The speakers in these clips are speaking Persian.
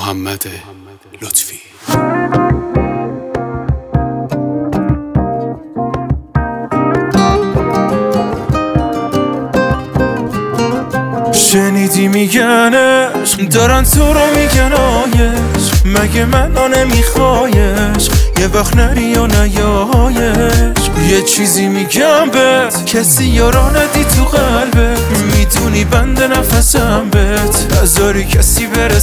محمد لطفی. شنیدی میگن عشق، دارن تو رو میگن آیش، مگه منو نمیخوایش؟ یه وقت نری و نیایش. یه چیزی میگم بهت، کسی یارا ندی تو قلبت، میدونی بند نفسم بهت، نذاری کسی بره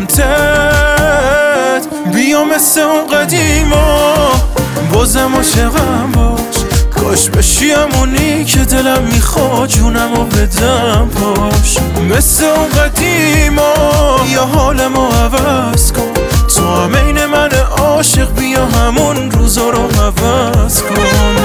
سمتت. بیا مثل اون قدیما بازم عاشقم باش، کاش بشی همونی که دلم میخواد جونمو بدم پاش. مثل اون قدیما یا حالمو عوض کن، تو هم این من عاشق، بیا همون روزا رو عوض کن.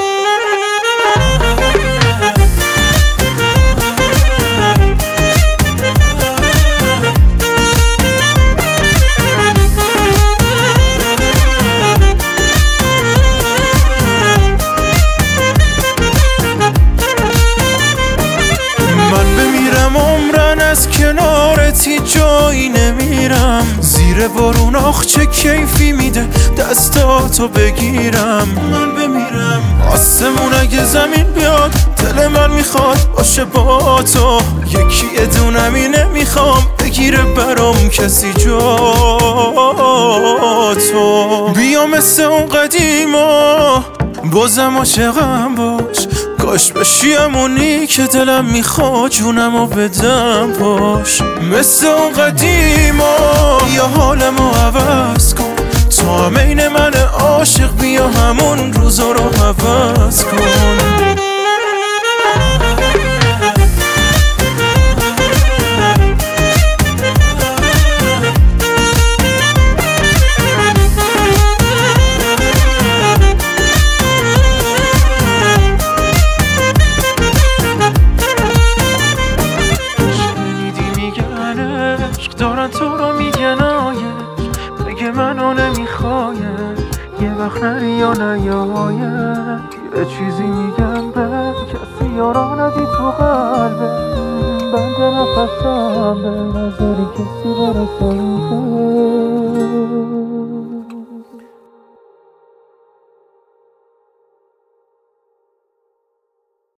از کنارت هیچ جایی نمیرم، زیر بارون آخ چه کیفی میده دستاتو بگیرم. من بمیرم آسمون اگه زمین بیاد، دل من میخواد باشه با تو، یکی ادونمی نمیخوام بگیره برام کسی جا تو. بیا مثل اون قدیما بازم عاشقم باش، کاش بشی همونی که دلم میخواد جونمو بدم پاش. مثل اون قدیما یا حالمو عوض کن، تو هم این من عاشق، بیا همون روزا رو عوض کن. دارن تو رو میگن آیش، مگه منو نمیخوایش؟ یه وقت نری یا نیایش. یه چیزی میگم به کسی یارا ندی تو قلبه، بند نفسم به نظری کسی برسه.